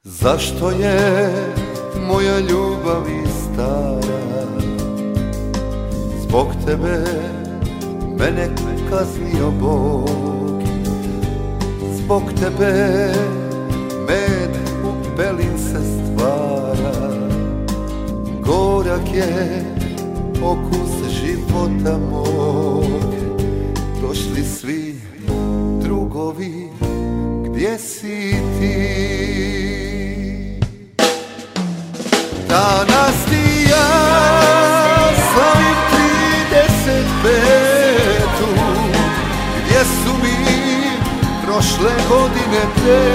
Zašto je moja ljubav i stara? Zbog tebe mene kaznio Bog. Zbog tebe med u pelin se stvara. Gorak je okus života mog. Došli svi drugovi, gdje si ti? Danas ti ja slavim 35. Gdje su mi prošle godine te?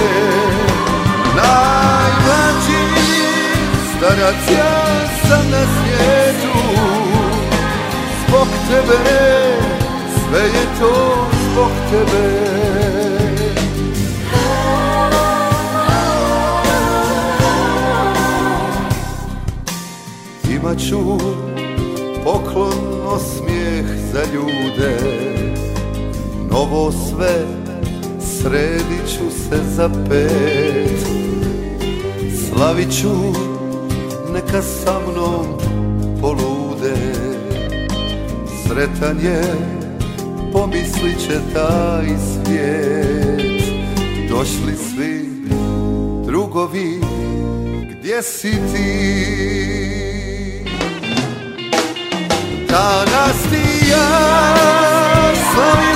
Najmlađi starac ja sam na svijetu. Zbog tebe, sve je to zbog tebe. Imat ću poklon, osmijeh za ljude. Novo sve, sredit ću se za 5. Slavit ću, neka sa mnom polude. Sretan je, pomislit će taj svijet. Došli svi drugovi, gdje si ti? Danas ti ja slavim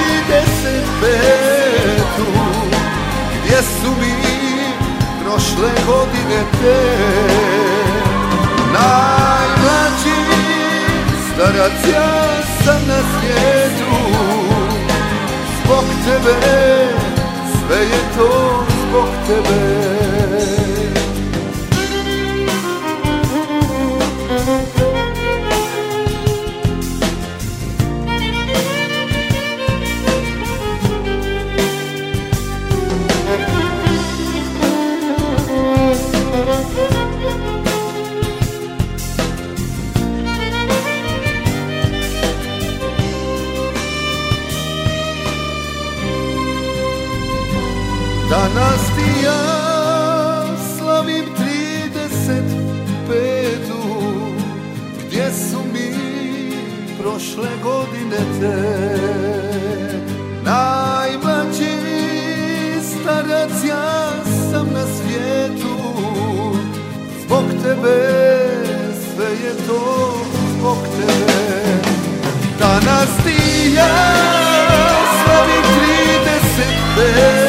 35. Gdje su mi prošle godine te? Najmlađi starac ja sam na svijetu. Zbog tebe, sve je to zbog tebe. Danas ti ja slavim 35. Gdje su mi prošle godine te? Najmlađi starac ja sam na svijetu. Zbog tebe, sve je to zbog tebe. Danas ti ja slavim 35.